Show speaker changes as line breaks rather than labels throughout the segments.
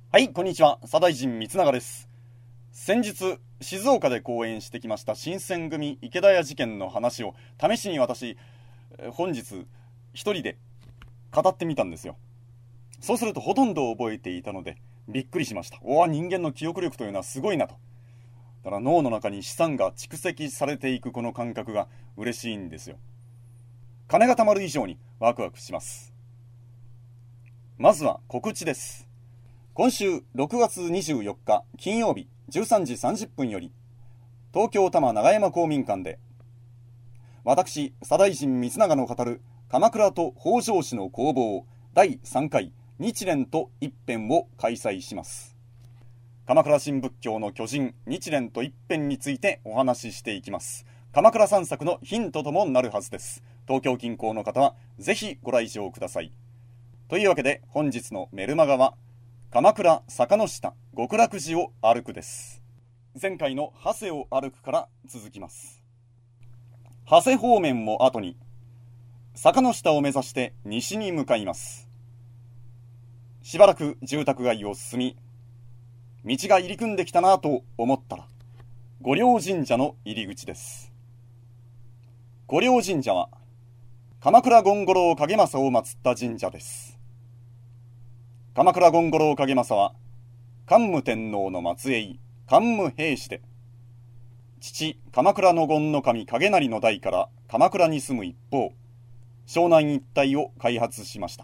はい、こんにちは。左大臣光永です。先日、静岡で講演してきました新選組池田屋事件の話を試しに私、本日一人で語ってみたんですよ。そうするとほとんど覚えていたのでびっくりしました。人間の記憶力というのはすごいなと。だから脳の中に資産が蓄積されていくこの感覚が嬉しいんですよ。金が貯まる以上にワクワクします。まずは告知です。今週6月24日金曜日13時30分より東京多摩永山公民館で私左大臣光永の語る鎌倉と北条氏の攻防第3回日蓮と一編を開催します。鎌倉新仏教の巨人日蓮と一編についてお話ししていきます。鎌倉散策のヒントともなるはずです。東京近郊の方はぜひご来場ください。というわけで本日のメルマガは鎌倉坂の下極楽寺を歩くです。前回の長谷を歩くから続きます。長谷方面を後に坂の下を目指して西に向かいます。しばらく住宅街を進み、道が入り組んできたなと思ったら御霊神社の入り口です。御霊神社は鎌倉権五郎景政を祀った神社です。鎌倉権五郎景政は桓武天皇の末裔桓武平氏で、父鎌倉の権の神景成の代から鎌倉に住む一方、湘南一帯を開発しました。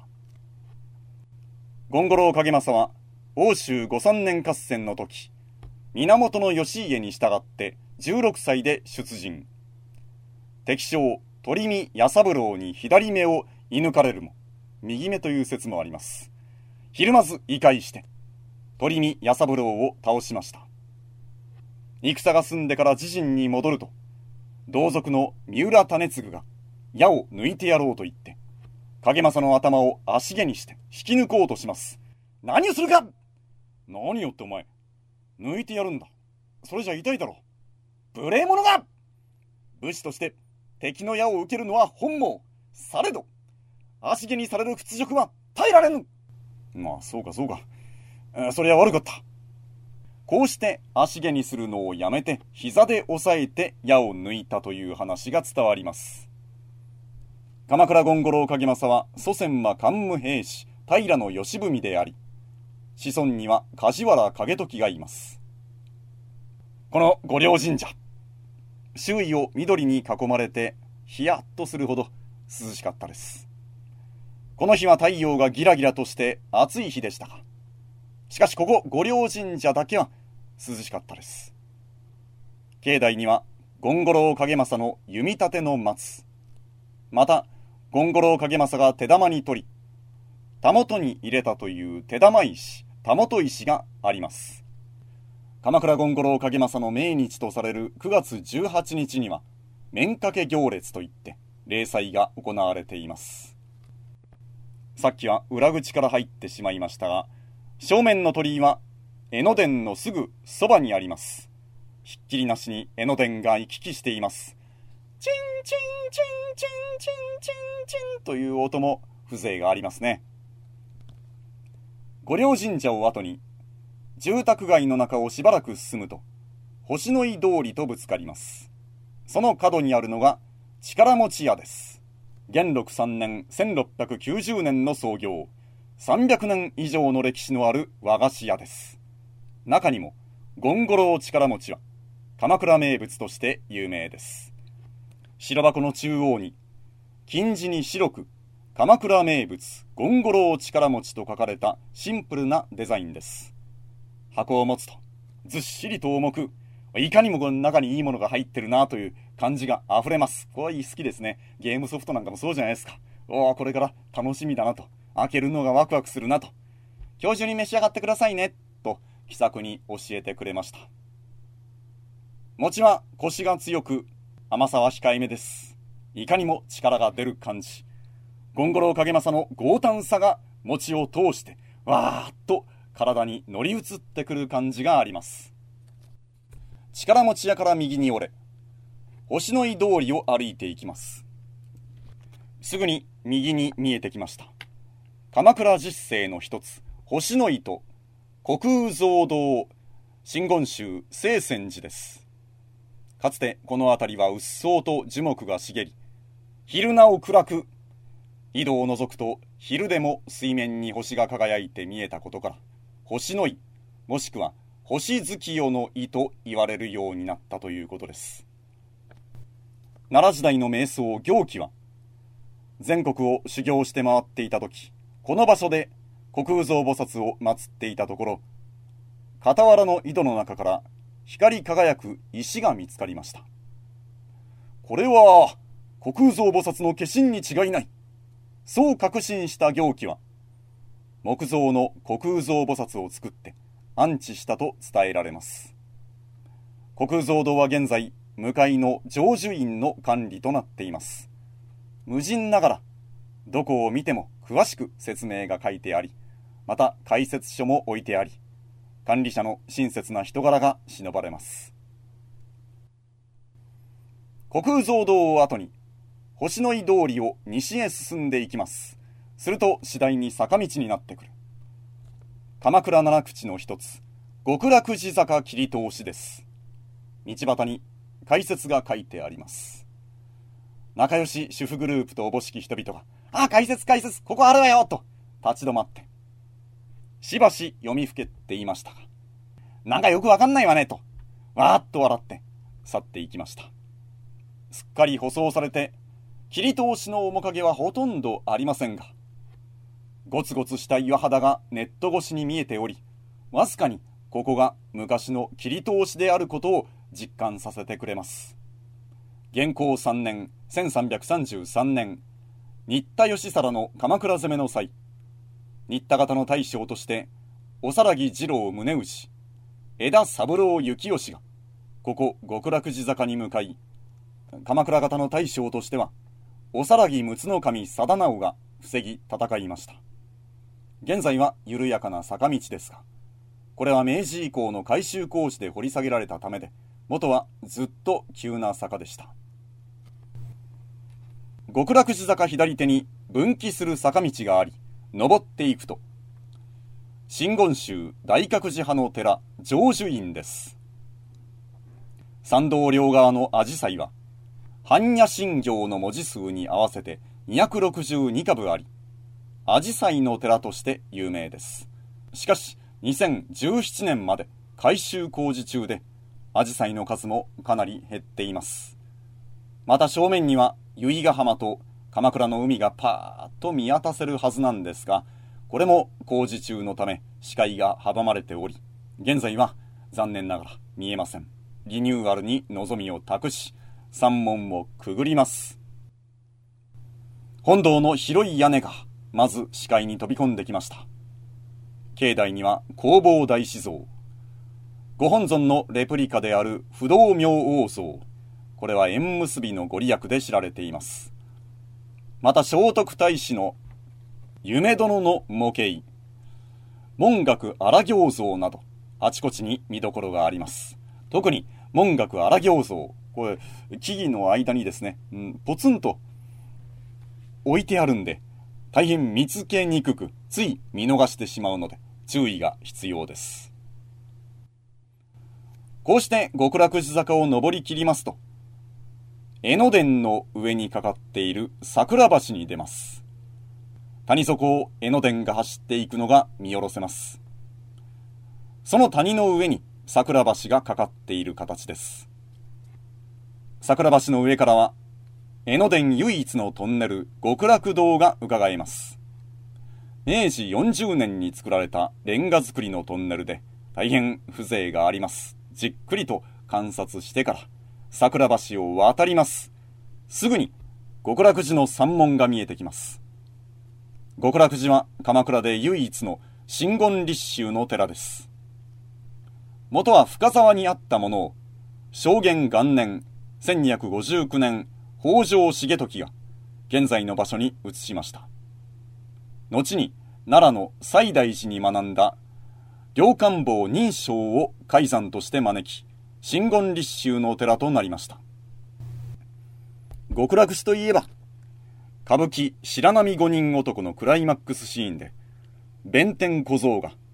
権五郎景政は奥州御三年合戦の時、源義家に従って16歳で出陣。敵将鳥見弥三郎に左目を射抜かれるも、右目という説もあります。ひるまず移開して鳥見弥三郎を倒しました。戦が済んでから自陣に戻ると、同族の三浦種次が矢を抜いてやろうと言って景政の頭を足毛にして引き抜こうとします。何をするか。何よってお前、抜いてやるんだ。それじゃ痛いだろう。無礼者が。武士として敵の矢を受けるのは本望。されど足毛にされる屈辱は耐えられぬ。まあそうか、それは悪かった。こうして足毛にするのをやめて膝で押さえて矢を抜いたという話が伝わります。鎌倉権五郎景政は祖先は桓武平氏平義文であり、子孫には梶原景時がいます。この御霊神社、周囲を緑に囲まれてヒヤッとするほど涼しかったです。この日は太陽がギラギラとして暑い日でしたが、しかしここ御霊神社だけは涼しかったです。境内には権五郎景政の弓立ての松、また権五郎景政が手玉に取りたもとに入れたという手玉石、たもと石があります。鎌倉権五郎景政の命日とされる9月18日には面掛行列といって例祭が行われています。さっきは裏口から入ってしまいましたが、正面の鳥居は江ノ電のすぐそばにあります。ひっきりなしに江ノ電が行き来しています。チンチンチンチンチンチンチンという音も風情がありますね。御霊神社を後に住宅街の中をしばらく進むと星の井通りとぶつかります。その角にあるのが力持屋です。元禄3年1690年の創業、300年以上の歴史のある和菓子屋です。中にも権五郎力持は鎌倉名物として有名です。白箱の中央に金字に白く鎌倉名物権五郎力持と書かれたシンプルなデザインです。箱を持つとずっしりと重く、いかにもこの中にいいものが入ってるなという感じが溢れます。これ好きですね。ゲームソフトなんかもそうじゃないですか。これから楽しみだなと、開けるのがワクワクするなと、今日中に召し上がってくださいねと気さくに教えてくれました。餅はコシが強く甘さは控えめです。いかにも力が出る感じ。権五郎景政の豪胆さが餅を通してわーっと体に乗り移ってくる感じがあります。力持屋から右に折れ星の井通りを歩いていきます。すぐに右に見えてきました鎌倉十世の一つ星の井と虚空蔵堂真言宗聖泉寺です。かつてこの辺りはうっそうと樹木が茂り、昼なお暗く、井戸を覗くと昼でも水面に星が輝いて見えたことから、星の井、もしくは星月夜の井と言われるようになったということです。奈良時代の瞑想行基は、全国を修行して回っていた時、この場所で虚空蔵菩薩を祀っていたところ、傍らの井戸の中から光り輝く石が見つかりました。これは虚空蔵菩薩の化身に違いない。そう確信した行基は、木造の虚空蔵菩薩を作って安置したと伝えられます。虚空蔵堂は現在、向かいの成就院の管理となっています。無人ながら、どこを見ても詳しく説明が書いてあり、また解説書も置いてあり、管理者の親切な人柄が偲ばれます。虚空蔵堂を後に、星の井通りを西へ進んでいきます。すると次第に坂道になってくる。鎌倉七口の一つ、極楽寺坂切り通しです。道端に解説が書いてあります。仲良し主婦グループとおぼしき人々が、解説、ここあるわよと立ち止まって、しばし読みふけっていましたが、なんかよくわかんないわねと、わーっと笑って去っていきました。すっかり舗装されて、切り通しの面影はほとんどありませんが、ゴツゴツした岩肌がネット越しに見えており、わずかにここが昔の切り通しであることを実感させてくれます。元弘3年1333年、新田義貞の鎌倉攻めの際、新田方の大将としておさらぎ次郎宗氏、枝三郎幸義がここ極楽寺坂に向かい、鎌倉方の大将としてはおさらぎ陸奥守貞直が防ぎ戦いました。現在は緩やかな坂道ですが、これは明治以降の改修工事で掘り下げられたためで、元はずっと急な坂でした。極楽寺坂左手に分岐する坂道があり、登っていくと、真言宗大覚寺派の寺、成就院です。参道両側のアジサイは、般若心経の文字数に合わせて262株あり、アジサイの寺として有名です。しかし、2017年まで改修工事中で、アジサイの数もかなり減っています。また正面には由比ヶ浜と鎌倉の海がパーッと見渡せるはずなんですが、これも工事中のため視界が阻まれており、現在は残念ながら見えません。リニューアルに望みを託し、山門をくぐります。本堂の広い屋根がまず視界に飛び込んできました。境内には弘法大師像、ご本尊のレプリカである不動明王像、これは縁結びのご利益で知られています。また聖徳太子の夢殿の模型、文覚荒行像など、あちこちに見どころがあります。特に文覚荒行像、これ木々の間にですね、ポツンと置いてあるんで、大変見つけにくく、つい見逃してしまうので注意が必要です。こうして極楽寺坂を登り切りますと、江ノ電の上にかかっている桜橋に出ます。谷底を江ノ電が走っていくのが見下ろせます。その谷の上に桜橋がかかっている形です。桜橋の上からは江ノ電唯一のトンネル極楽堂が伺えます。明治40年に作られたレンガ造りのトンネルで大変風情があります。じっくりと観察してから桜橋を渡ります。すぐに極楽寺の山門が見えてきます。極楽寺は鎌倉で唯一の真言立宗の寺です。元は深沢にあったものを正元元年1259年北条重時が現在の場所に移しました。後に奈良の西大寺に学んだ良寛坊仁昌を開山として招き、真言立宗のお寺となりました。極楽寺といえば、歌舞伎白波五人男のクライマックスシーンで、弁天小僧が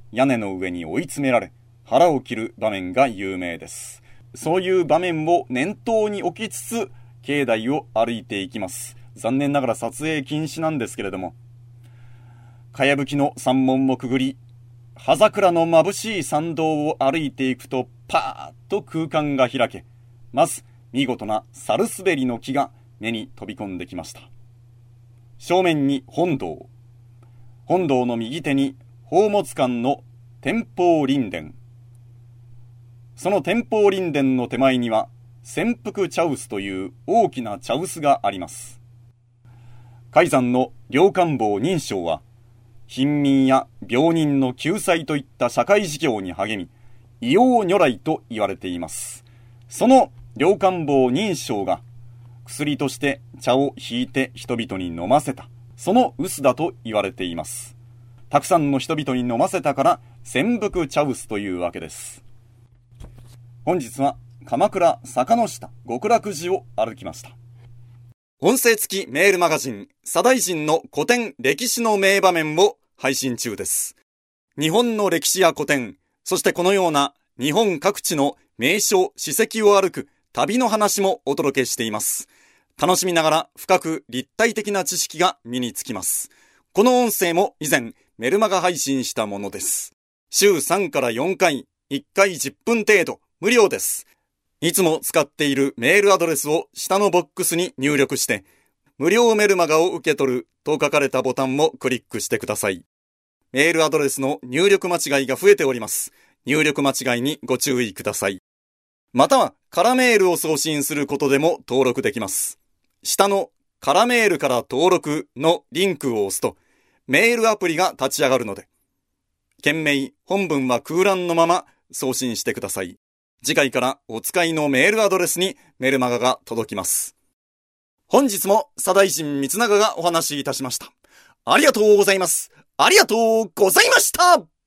屋根の上に追い詰められ、腹を切る場面が有名です。そういう場面を念頭に置きつつ、境内を歩いていきます。残念ながら撮影禁止なんですけれども、かやぶきの山門をくぐり、葉桜の眩しい参道を歩いていくと、パーッと空間が開け、まず見事な猿滑りの木が目に飛び込んできました。正面に本堂。本堂の右手に宝物館の天保林殿。その天保林殿の手前には潜伏茶臼という大きな茶臼があります。海山の良官房任正は、貧民や病人の救済といった社会事業に励み、異様如来と言われています。その良官房任正が薬として茶をひいて人々に飲ませた、その臼だと言われています。たくさんの人々に飲ませたから潜伏茶臼というわけです。本日は鎌倉坂の下極楽寺を歩きました。音声付きメールマガジン左大臣の古典歴史の名場面を配信中です。日本の歴史や古典、そしてこのような日本各地の名所史跡を歩く旅の話もお届けしています。楽しみながら深く立体的な知識が身につきます。この音声も以前メルマガ配信したものです。週3から4回、1回10分程度、無料です。いつも使っているメールアドレスを下のボックスに入力して、無料メルマガを受け取ると書かれたボタンをクリックしてください。メールアドレスの入力間違いが増えております。入力間違いにご注意ください。または、カラメールを送信することでも登録できます。下のカラメールから登録のリンクを押すと、メールアプリが立ち上がるので、件名、本文は空欄のまま送信してください。次回からお使いのメールアドレスにメルマガが届きます。本日も左大臣光永がお話しいたしました。ありがとうございます。ありがとうございました。